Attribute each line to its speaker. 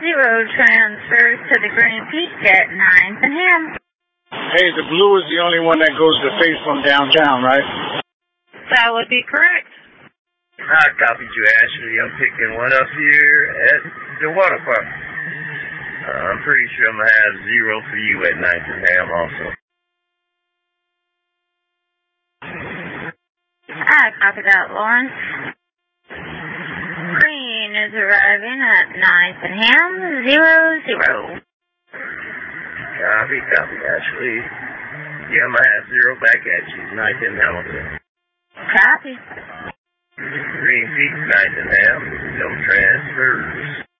Speaker 1: transfers to the Green Peak at 9th and Ham.
Speaker 2: Hey, the blue is the only one that goes to face from downtown, right?
Speaker 1: That would be correct.
Speaker 3: I copied you, Ashley. I'm picking one up here at the water park. I'm pretty sure I'm going to have 0 for you at 9th and Ham also.
Speaker 1: I copy that, Lawrence. Green is arriving at 9th and Ham, 0-0.
Speaker 3: Copy, Ashley. Yeah, I'm going to have 0 back at you, 9th and Hamilton.
Speaker 1: Copy.
Speaker 3: Green Peak, 9th and Ham, no transfers.